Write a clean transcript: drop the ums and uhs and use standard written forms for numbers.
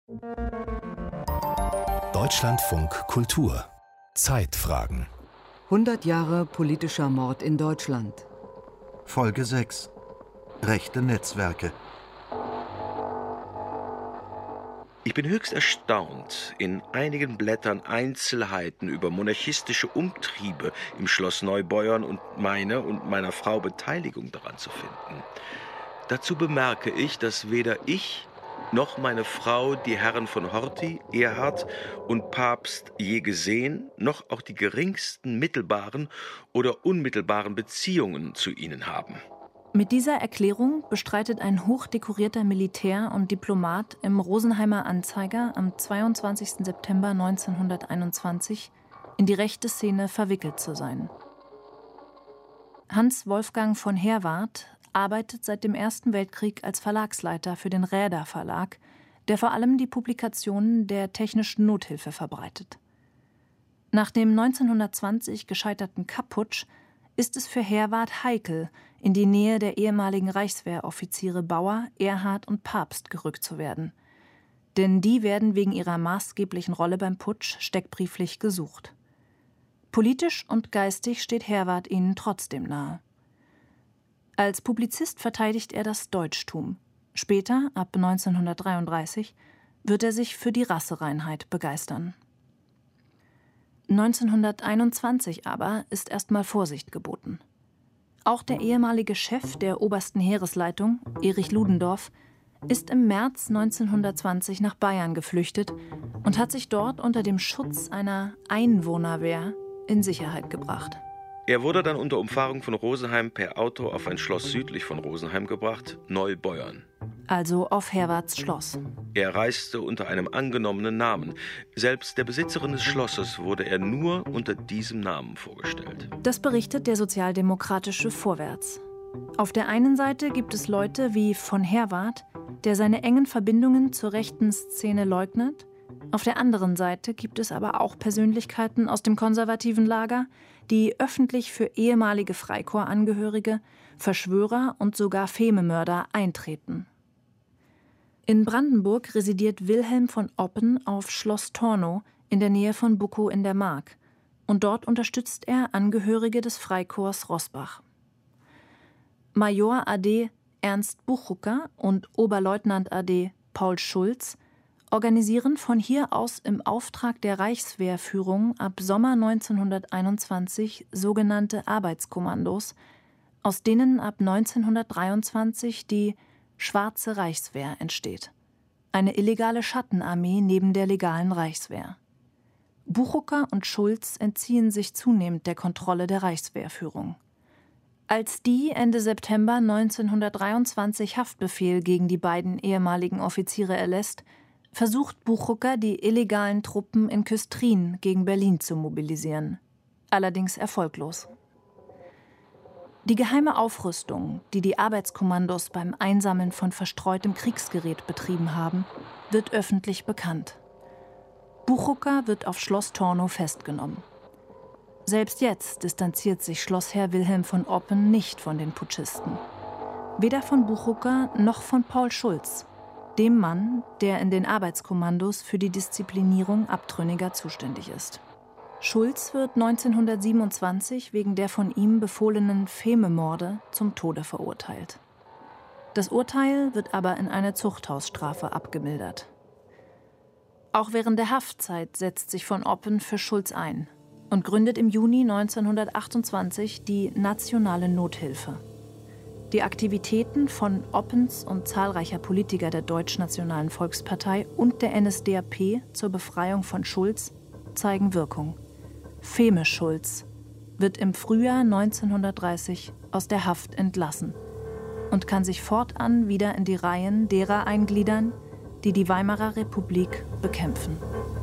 Deutschlandfunk Kultur Zeitfragen 100 Jahre politischer Mord in Deutschland. Folge 6: Rechte Netzwerke. Ich bin höchst erstaunt, in einigen Blättern Einzelheiten über monarchistische Umtriebe im Schloss Neubeuern und meiner Frau Beteiligung daran zu finden. Dazu bemerke ich, dass weder ich noch meine Frau die Herren von Horthy, Erhard und Pabst je gesehen, noch auch die geringsten mittelbaren oder unmittelbaren Beziehungen zu ihnen haben. Mit dieser Erklärung bestreitet ein hochdekorierter Militär und Diplomat im Rosenheimer Anzeiger am 22. September 1921 in die rechte Szene verwickelt zu sein. Hans Wolfgang von Herwarth arbeitet seit dem Ersten Weltkrieg als Verlagsleiter für den Räder Verlag, der vor allem die Publikationen der Technischen Nothilfe verbreitet. Nach dem 1920 gescheiterten Kapp-Putsch ist es für Herwarth heikel, in die Nähe der ehemaligen Reichswehroffiziere Bauer, Erhard und Pabst gerückt zu werden. Denn die werden wegen ihrer maßgeblichen Rolle beim Putsch steckbrieflich gesucht. Politisch und geistig steht Herwarth ihnen trotzdem nahe. Als Publizist verteidigt er das Deutschtum. Später, ab 1933, wird er sich für die Rassereinheit begeistern. 1921 aber ist erstmal Vorsicht geboten. Auch der ehemalige Chef der obersten Heeresleitung, Erich Ludendorff, ist im März 1920 nach Bayern geflüchtet und hat sich dort unter dem Schutz einer Einwohnerwehr in Sicherheit gebracht. Er wurde dann unter Umfahrung von Rosenheim per Auto auf ein Schloss südlich von Rosenheim gebracht, Neubeuern. Also auf Herwarths Schloss. Er reiste unter einem angenommenen Namen. Selbst der Besitzerin des Schlosses wurde er nur unter diesem Namen vorgestellt. Das berichtet der sozialdemokratische Vorwärts. Auf der einen Seite gibt es Leute wie von Herwarth, der seine engen Verbindungen zur rechten Szene leugnet. Auf der anderen Seite gibt es aber auch Persönlichkeiten aus dem konservativen Lager, die öffentlich für ehemalige Freikorpsangehörige, Verschwörer und sogar Fememörder eintreten. In Brandenburg residiert Wilhelm von Oppen auf Schloss Tornow in der Nähe von Buckow in der Mark und dort unterstützt er Angehörige des Freikorps Roßbach. Major AD Ernst Buchucker und Oberleutnant AD Paul Schulz organisieren von hier aus im Auftrag der Reichswehrführung ab Sommer 1921 sogenannte Arbeitskommandos, aus denen ab 1923 die Schwarze Reichswehr entsteht. Eine illegale Schattenarmee neben der legalen Reichswehr. Buchucker und Schulz entziehen sich zunehmend der Kontrolle der Reichswehrführung. Als die Ende September 1923 Haftbefehl gegen die beiden ehemaligen Offiziere erlässt, versucht Buchucker, die illegalen Truppen in Küstrin gegen Berlin zu mobilisieren. Allerdings erfolglos. Die geheime Aufrüstung, die die Arbeitskommandos beim Einsammeln von verstreutem Kriegsgerät betrieben haben, wird öffentlich bekannt. Buchucker wird auf Schloss Tornow festgenommen. Selbst jetzt distanziert sich Schlossherr Wilhelm von Oppen nicht von den Putschisten. Weder von Buchucker noch von Paul Schulz, dem Mann, der in den Arbeitskommandos für die Disziplinierung Abtrünniger zuständig ist. Schulz wird 1927 wegen der von ihm befohlenen Fememorde zum Tode verurteilt. Das Urteil wird aber in eine Zuchthausstrafe abgemildert. Auch während der Haftzeit setzt sich von Oppen für Schulz ein und gründet im Juni 1928 die Nationale Nothilfe. Die Aktivitäten von Oppens und zahlreicher Politiker der Deutschnationalen Volkspartei und der NSDAP zur Befreiung von Schulz zeigen Wirkung. Feme Schulz wird im Frühjahr 1930 aus der Haft entlassen und kann sich fortan wieder in die Reihen derer eingliedern, die die Weimarer Republik bekämpfen.